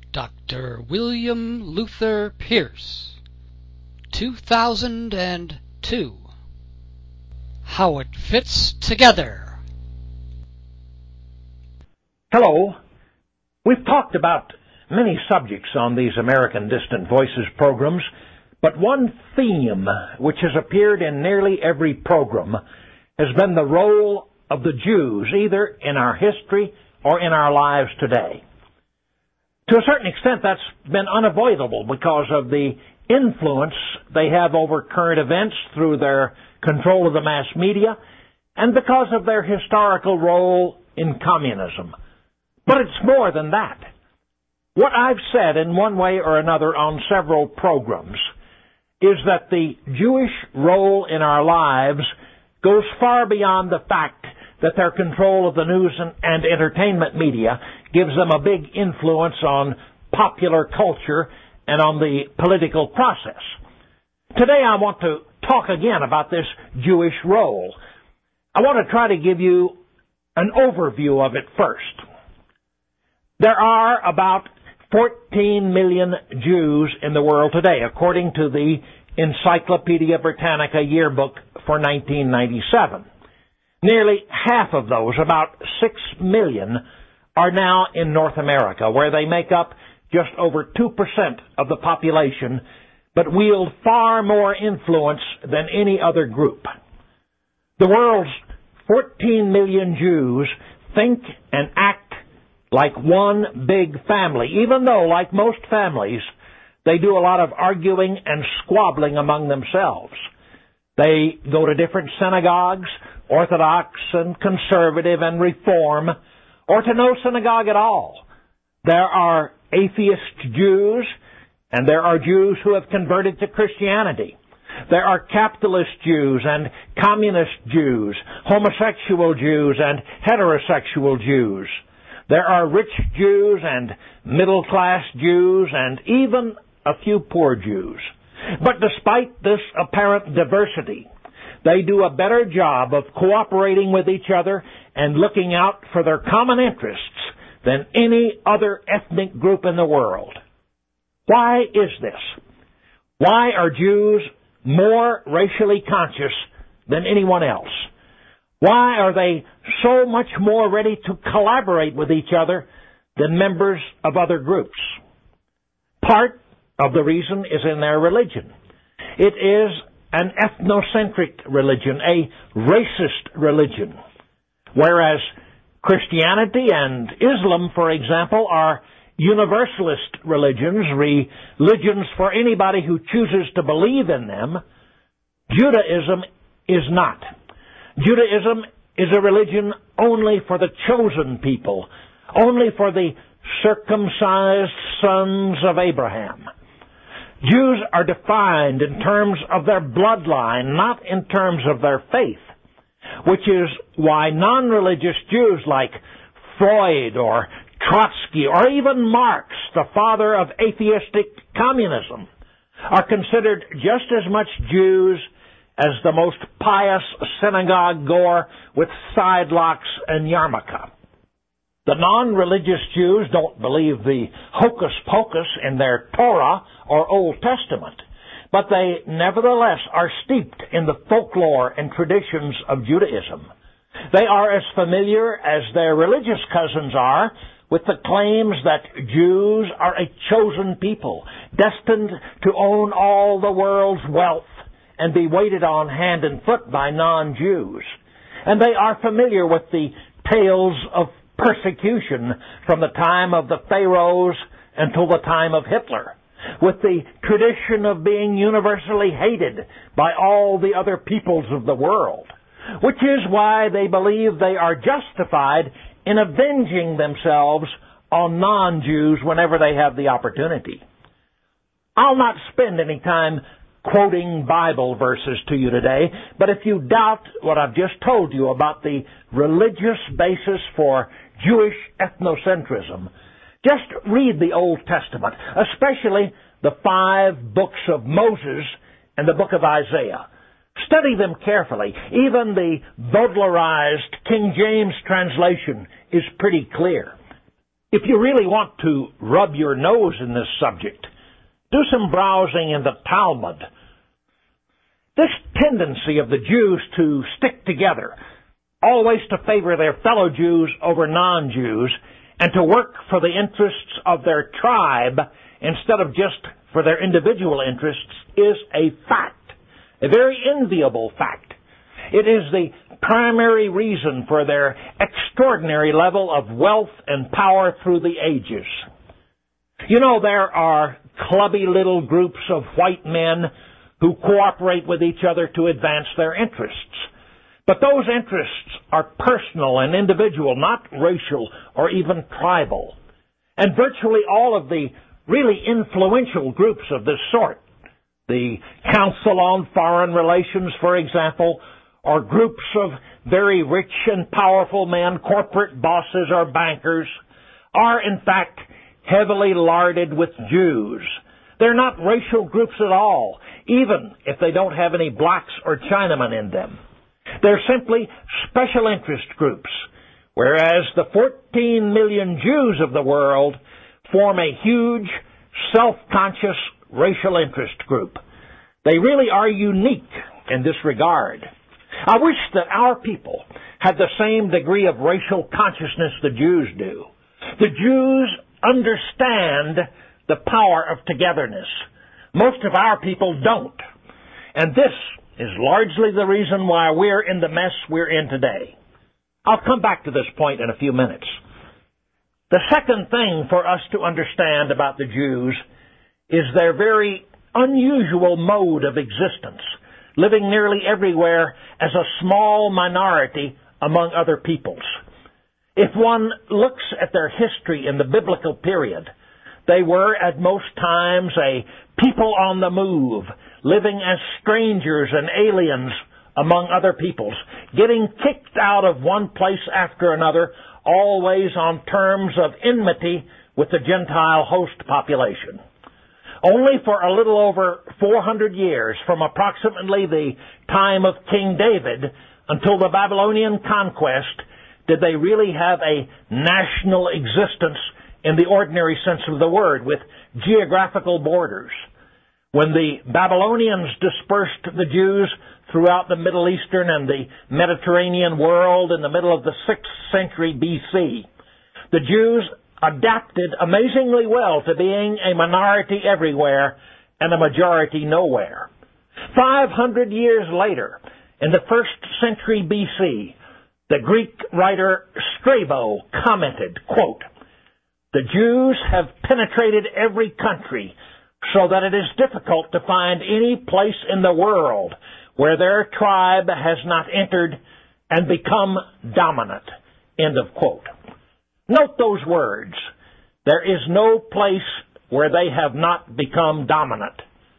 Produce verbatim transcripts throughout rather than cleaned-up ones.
Doctor William Luther Pierce, two thousand two. How it Fits Together. Hello. We've talked about many subjects on these American Distant Voices programs, but one theme which has appeared in nearly every program has been the role of the Jews, either in our history or in our lives today. To a certain extent, that's been unavoidable because of the influence they have over current events through their control of the mass media and because of their historical role in communism. But it's more than that. What I've said in one way or another on several programs is that the Jewish role in our lives goes far beyond the fact that their control of the news and, and entertainment media gives them a big influence on popular culture and on the political process. Today I want to talk again about this Jewish role. I want to try to give you an overview of it first. There are about fourteen million Jews in the world today, according to the Encyclopedia Britannica yearbook for nineteen ninety-seven. Nearly half of those, about six million, are now in North America, where they make up just over two percent of the population, but wield far more influence than any other group. The world's fourteen million Jews think and act like one big family, even though, like most families, they do a lot of arguing and squabbling among themselves. They go to different synagogues, Orthodox and Conservative and Reform, or to no synagogue at all. There are atheist Jews, and there are Jews who have converted to Christianity. There are capitalist Jews and communist Jews, homosexual Jews and heterosexual Jews. There are rich Jews and middle-class Jews and even a few poor Jews. But despite this apparent diversity, they do a better job of cooperating with each other and looking out for their common interests than any other ethnic group in the world. Why is this? Why are Jews more racially conscious than anyone else? Why are they so much more ready to collaborate with each other than members of other groups? Part of the reason is in their religion. It is an ethnocentric religion, a racist religion, whereas Christianity and Islam, for example, are universalist religions, religions for anybody who chooses to believe in them. Judaism is not. Judaism is a religion only for the chosen people, only for the circumcised sons of Abraham. Jews are defined in terms of their bloodline, not in terms of their faith, which is why non-religious Jews like Freud or Trotsky or even Marx, the father of atheistic communism, are considered just as much Jews as the most pious synagogue goer with side locks and yarmulke. The non-religious Jews don't believe the hocus-pocus in their Torah or Old Testament, but they nevertheless are steeped in the folklore and traditions of Judaism. They are as familiar as their religious cousins are with the claims that Jews are a chosen people, destined to own all the world's wealth and be waited on hand and foot by non-Jews. And they are familiar with the tales of persecution from the time of the Pharaohs until the time of Hitler, with the tradition of being universally hated by all the other peoples of the world, which is why they believe they are justified in avenging themselves on non-Jews whenever they have the opportunity. I'll not spend any time quoting Bible verses to you today, but if you doubt what I've just told you about the religious basis for Jewish ethnocentrism, just read the Old Testament, especially the five books of Moses and the book of Isaiah. Study them carefully. Even the Bowdlerized King James translation is pretty clear. If you really want to rub your nose in this subject, do some browsing in the Talmud. This tendency of the Jews to stick together, always to favor their fellow Jews over non-Jews, and to work for the interests of their tribe instead of just for their individual interests, is a fact, a very enviable fact. It is the primary reason for their extraordinary level of wealth and power through the ages. You know, there are clubby little groups of white men who cooperate with each other to advance their interests. But those interests are personal and individual, not racial or even tribal. And virtually all of the really influential groups of this sort, the Council on Foreign Relations, for example, or groups of very rich and powerful men, corporate bosses or bankers, are in fact heavily larded with Jews. They're not racial groups at all, even if they don't have any blacks or Chinamen in them. They're simply special interest groups, whereas the fourteen million Jews of the world form a huge, self-conscious racial interest group. They really are unique in this regard. I wish that our people had the same degree of racial consciousness the Jews do. The Jews understand the power of togetherness. Most of our people don't. And this is largely the reason why we're in the mess we're in today. I'll come back to this point in a few minutes. The second thing for us to understand about the Jews is their very unusual mode of existence, living nearly everywhere as a small minority among other peoples. If one looks at their history in the biblical period, they were at most times a people on the move, living as strangers and aliens among other peoples, getting kicked out of one place after another, always on terms of enmity with the Gentile host population. Only for a little over four hundred years, from approximately the time of King David until the Babylonian conquest, did they really have a national existence in the ordinary sense of the word, with geographical borders. When the Babylonians dispersed the Jews throughout the Middle Eastern and the Mediterranean world in the middle of the sixth century B C, the Jews adapted amazingly well to being a minority everywhere and a majority nowhere. Five hundred years later, in the first century B C, the Greek writer Strabo commented, quote, "The Jews have penetrated every country so that it is difficult to find any place in the world where their tribe has not entered and become dominant." End of quote. Note those words. There is no place where they have not become dominant.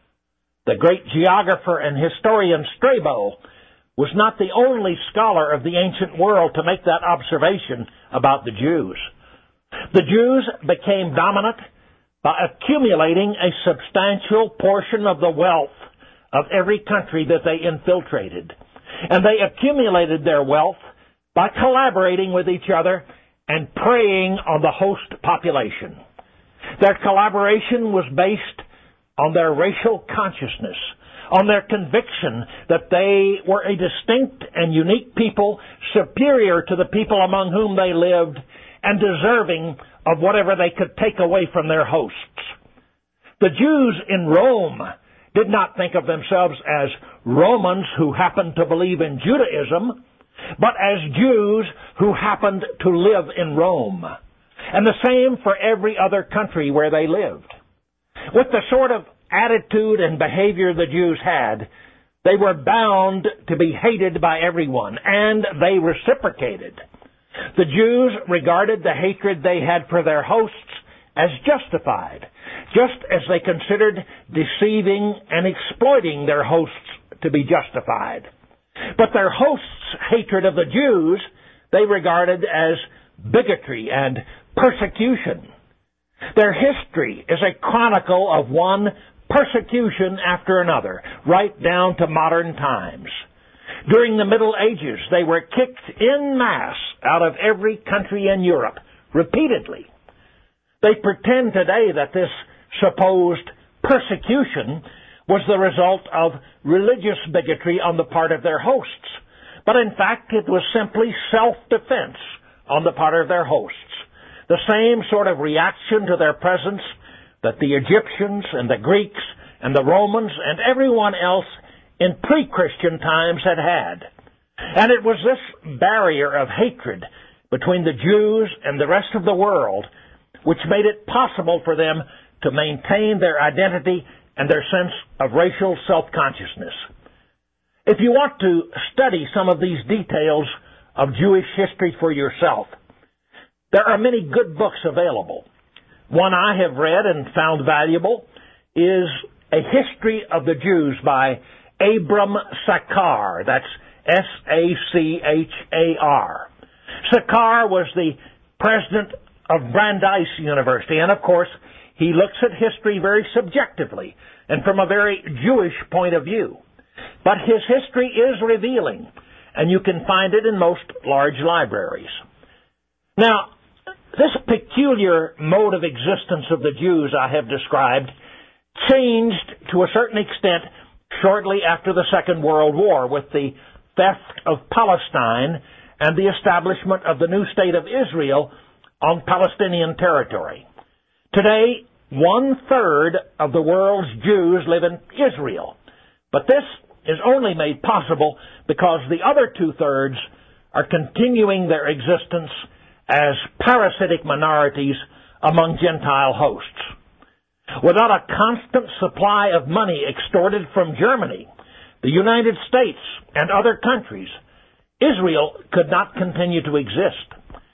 The great geographer and historian Strabo was not the only scholar of the ancient world to make that observation about the Jews. The Jews became dominant by accumulating a substantial portion of the wealth of every country that they infiltrated. And they accumulated their wealth by collaborating with each other and preying on the host population. Their collaboration was based on their racial consciousness, on their conviction that they were a distinct and unique people, superior to the people among whom they lived, and deserving of whatever they could take away from their hosts. The Jews in Rome did not think of themselves as Romans who happened to believe in Judaism, but as Jews who happened to live in Rome. And the same for every other country where they lived. With the sort of attitude and behavior the Jews had, they were bound to be hated by everyone, and they reciprocated. The Jews regarded the hatred they had for their hosts as justified, just as they considered deceiving and exploiting their hosts to be justified. But their hosts' hatred of the Jews they regarded as bigotry and persecution. Their history is a chronicle of one persecution after another, right down to modern times. During the Middle Ages, they were kicked en masse out of every country in Europe, repeatedly. They pretend today that this supposed persecution was the result of religious bigotry on the part of their hosts. But in fact, it was simply self-defense on the part of their hosts. The same sort of reaction to their presence that the Egyptians and the Greeks and the Romans and everyone else in pre-Christian times had had. And it was this barrier of hatred between the Jews and the rest of the world which made it possible for them to maintain their identity and their sense of racial self-consciousness. If you want to study some of these details of Jewish history for yourself, there are many good books available. One I have read and found valuable is A History of the Jews by Abram Saccard. That's S A C H A R. Saccard was the president of Brandeis University, and of course, he looks at history very subjectively and from a very Jewish point of view. But his history is revealing, and you can find it in most large libraries. Now, this peculiar mode of existence of the Jews I have described changed to a certain extent shortly after the Second World War with the theft of Palestine and the establishment of the new state of Israel on Palestinian territory. Today, one-third of the world's Jews live in Israel, but this is only made possible because the other two-thirds are continuing their existence as parasitic minorities among Gentile hosts. Without a constant supply of money extorted from Germany, the United States, and other countries, Israel could not continue to exist.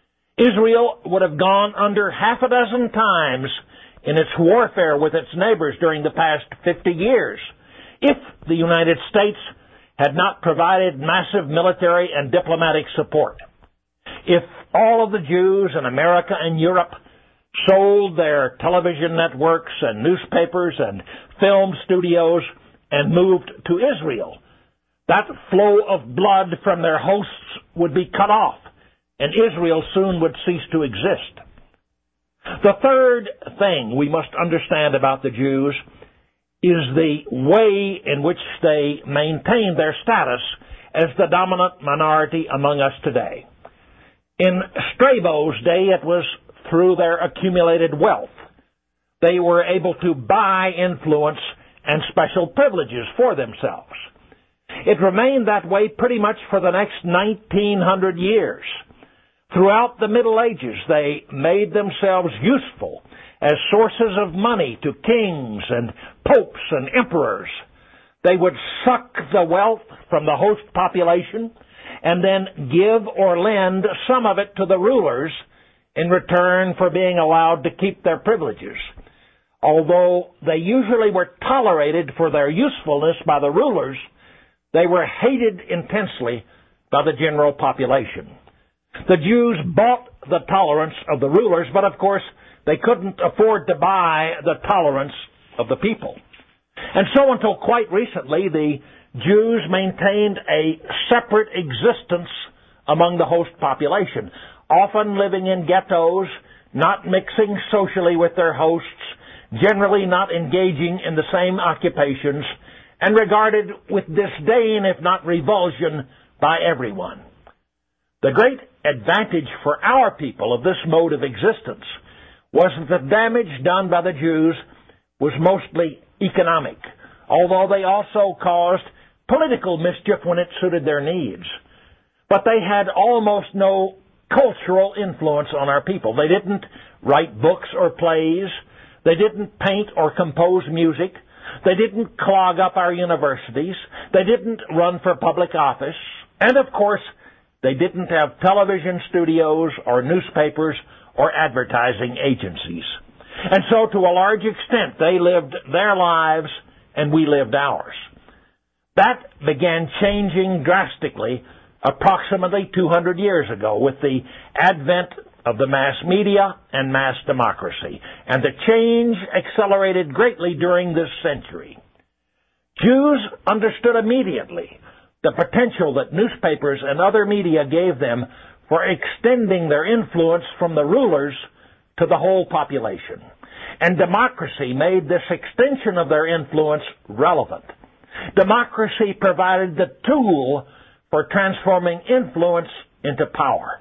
Israel would have gone under half a dozen times in its warfare with its neighbors during the past fifty years if the United States had not provided massive military and diplomatic support. If all of the Jews in America and Europe sold their television networks and newspapers and film studios and moved to Israel, that flow of blood from their hosts would be cut off, and Israel soon would cease to exist. The third thing we must understand about the Jews is the way in which they maintain their status as the dominant minority among us today. In Strabo's day, it was through their accumulated wealth. They were able to buy influence and special privileges for themselves. It remained that way pretty much for the next nineteen hundred years. Throughout the Middle Ages, they made themselves useful as sources of money to kings and popes and emperors. They would suck the wealth from the host population and then give or lend some of it to the rulers in return for being allowed to keep their privileges. Although they usually were tolerated for their usefulness by the rulers, they were hated intensely by the general population. The Jews bought the tolerance of the rulers, but of course they couldn't afford to buy the tolerance of the people. And so until quite recently, the Jews maintained a separate existence among the host population, often living in ghettos, not mixing socially with their hosts, generally not engaging in the same occupations, and regarded with disdain, if not revulsion, by everyone. The great advantage for our people of this mode of existence was that the damage done by the Jews was mostly economic, although they also caused political mischief when it suited their needs. But they had almost no cultural influence on our people. They didn't write books or plays. They didn't paint or compose music. They didn't clog up our universities. They didn't run for public office. And of course, they didn't have television studios or newspapers or advertising agencies. And so to a large extent, they lived their lives and we lived ours. That began changing drastically approximately two hundred years ago with the advent of the mass media and mass democracy. And the change accelerated greatly during this century. Jews understood immediately the potential that newspapers and other media gave them for extending their influence from the rulers to the whole population. And democracy made this extension of their influence relevant. Democracy provided the tool for transforming influence into power.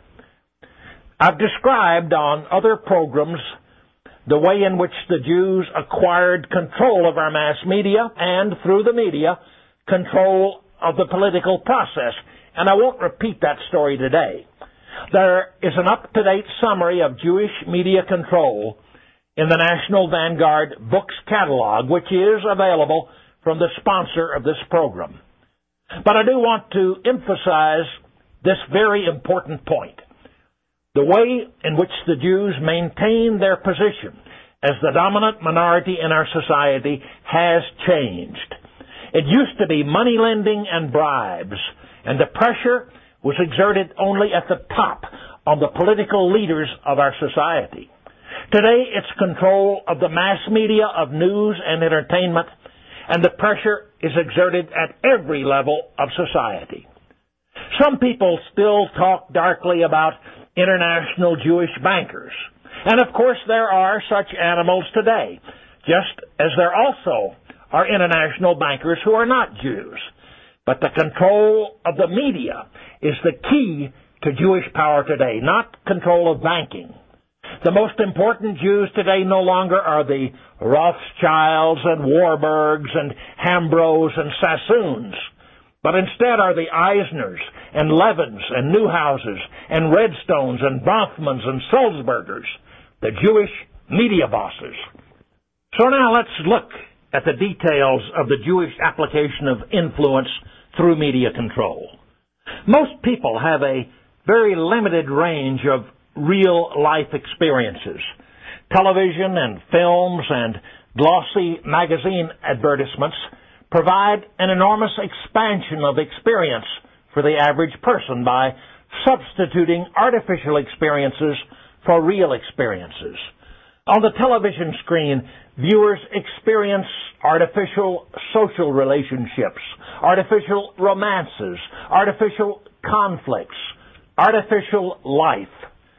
I've described on other programs the way in which the Jews acquired control of our mass media and, through the media, control of the political process. And I won't repeat that story today. There is an up-to-date summary of Jewish media control in the National Vanguard Books Catalog, which is available from the sponsor of this program. But I do want to emphasize this very important point. The way in which the Jews maintain their position as the dominant minority in our society has changed. It used to be money lending and bribes, and the pressure was exerted only at the top on the political leaders of our society. Today, it's control of the mass media of news and entertainment, and the pressure is exerted at every level of society. Some people still talk darkly about international Jewish bankers. And of course, there are such animals today, just as there also are international bankers who are not Jews. But the control of the media is the key to Jewish power today, not control of banking. The most important Jews today no longer are the Rothschilds and Warburgs and Hambros and Sassoons, but instead are the Eisners and Levins and Newhouses and Redstones and Bronfmans and Sulzbergers, the Jewish media bosses. So now let's look at the details of the Jewish application of influence through media control. Most people have a very limited range of real-life experiences. Television and films and glossy magazine advertisements provide an enormous expansion of experience for the average person by substituting artificial experiences for real experiences. On the television screen, viewers experience artificial social relationships, artificial romances, artificial conflicts, artificial life.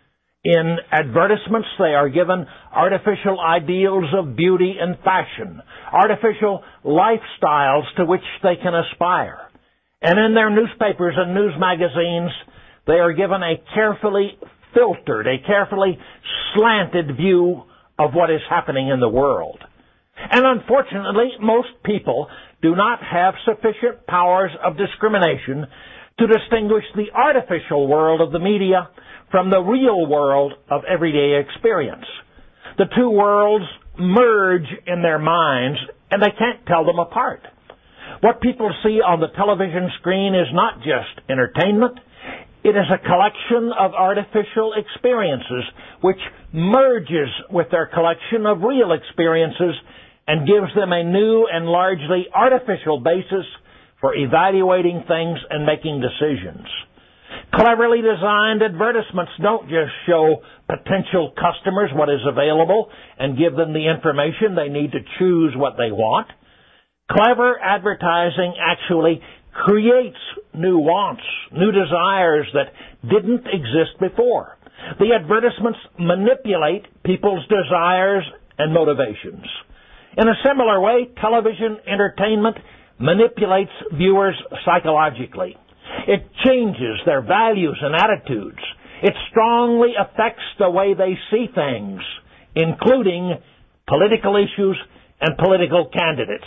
In advertisements, they are given artificial ideals of beauty and fashion, artificial lifestyles to which they can aspire. And in their newspapers and news magazines, they are given a carefully filtered, a carefully slanted view of what is happening in the world. And unfortunately, most people do not have sufficient powers of discrimination to distinguish the artificial world of the media from the real world of everyday experience. The two worlds merge in their minds, and they can't tell them apart. What people see on the television screen is not just entertainment. It is a collection of artificial experiences which merges with their collection of real experiences and gives them a new and largely artificial basis for evaluating things and making decisions. Cleverly designed advertisements don't just show potential customers what is available and give them the information they need to choose what they want. Clever advertising actually creates new wants, new desires that didn't exist before. The advertisements manipulate people's desires and motivations. In a similar way, television entertainment manipulates viewers psychologically. It changes their values and attitudes. It strongly affects the way they see things, including political issues and political candidates.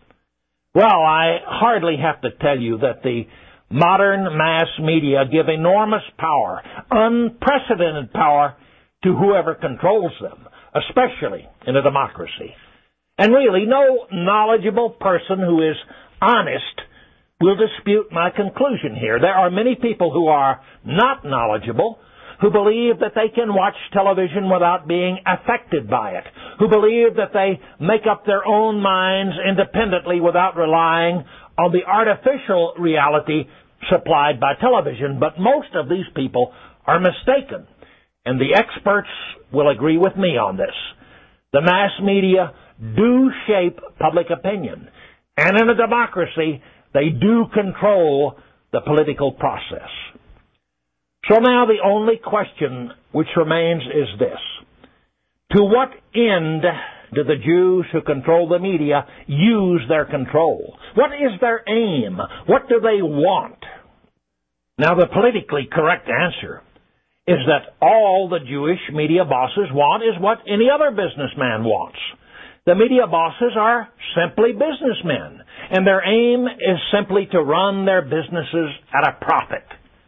Well, I hardly have to tell you that the modern mass media give enormous power, unprecedented power, to whoever controls them, especially in a democracy. And really, no knowledgeable person who is honest will dispute my conclusion here. There are many people who are not knowledgeable, who believe that they can watch television without being affected by it, who believe that they make up their own minds independently without relying on the artificial reality supplied by television. But most of these people are mistaken, and the experts will agree with me on this. The mass media do shape public opinion, and in a democracy, they do control the political process. So now the only question which remains is this. To what end do the Jews who control the media use their control? What is their aim? What do they want? Now, the politically correct answer is that all the Jewish media bosses want is what any other businessman wants. The media bosses are simply businessmen, and their aim is simply to run their businesses at a profit.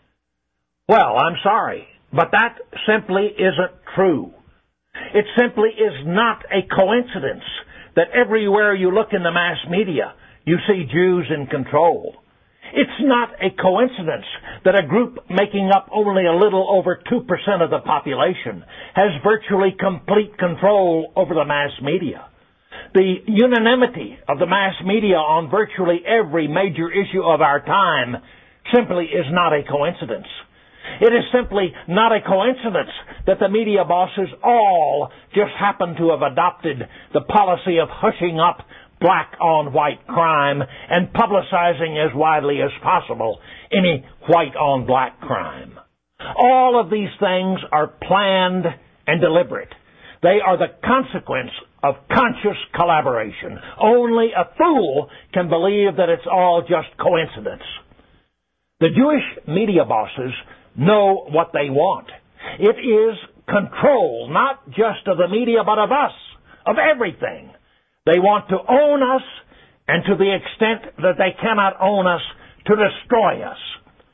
Well, I'm sorry, but that simply isn't true. It simply is not a coincidence that everywhere you look in the mass media, you see Jews in control. It's not a coincidence that a group making up only a little over two percent of the population has virtually complete control over the mass media. The unanimity of the mass media on virtually every major issue of our time simply is not a coincidence. It is simply not a coincidence that the media bosses all just happen to have adopted the policy of hushing up black-on-white crime and publicizing as widely as possible any white-on-black crime. All of these things are planned and deliberate. They are the consequence of conscious collaboration. Only a fool can believe that it's all just coincidence. The Jewish media bosses know what they want. It is control, not just of the media, but of us, of everything. They want to own us, and to the extent that they cannot own us, to destroy us.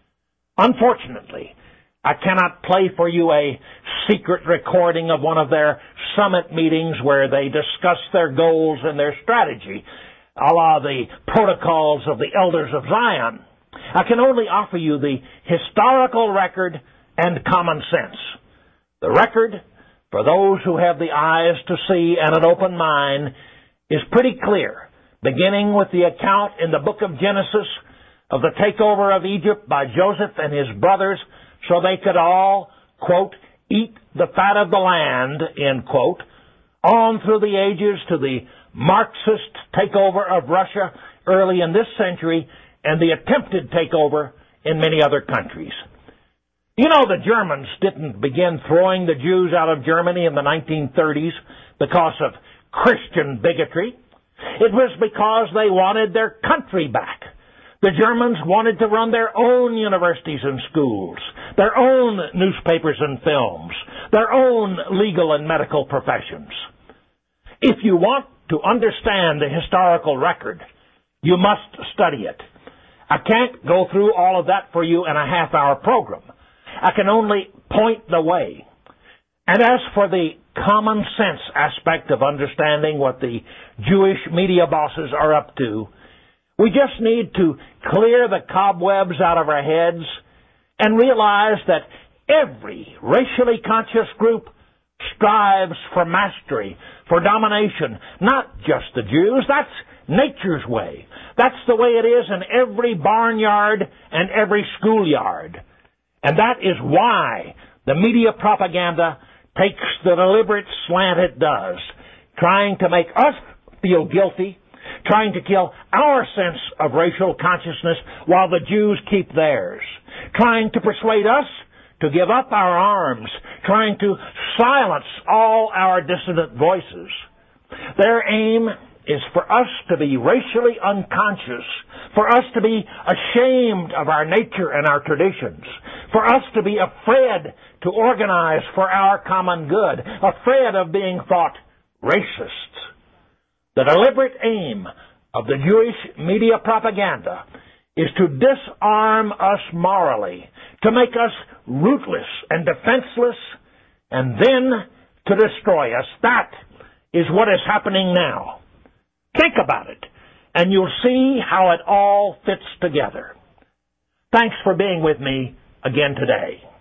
Unfortunately, I cannot play for you a secret recording of one of their summit meetings where they discuss their goals and their strategy, a la the protocols of the elders of Zion. I can only offer you the historical record and common sense. The record, for those who have the eyes to see and an open mind, is pretty clear, beginning with the account in the book of Genesis of the takeover of Egypt by Joseph and his brothers so they could all, quote, eat the fat of the land, end quote, on through the ages to the Marxist takeover of Russia early in this century and the attempted takeover in many other countries. You know, the Germans didn't begin throwing the Jews out of Germany in the nineteen thirties because of Christian bigotry. It was because they wanted their country back. The Germans wanted to run their own universities and schools, their own newspapers and films, their own legal and medical professions. If you want to understand the historical record, you must study it. I can't go through all of that for you in a half-hour program. I can only point the way. And as for the common sense aspect of understanding what the Jewish media bosses are up to, we just need to clear the cobwebs out of our heads and realize that every racially conscious group strives for mastery, for domination, not just the Jews. That's nature's way. That's the way it is in every barnyard and every schoolyard. And that is why the media propaganda takes the deliberate slant it does, trying to make us feel guilty, trying to kill our sense of racial consciousness while the Jews keep theirs, trying to persuade us to give up our arms, trying to silence all our dissident voices. Their aim is for us to be racially unconscious, for us to be ashamed of our nature and our traditions, for us to be afraid to organize for our common good, afraid of being thought racists. The deliberate aim of the Jewish media propaganda is to disarm us morally, to make us rootless and defenseless, and then to destroy us. That is what is happening now. Think about it, and you'll see how it all fits together. Thanks for being with me again today.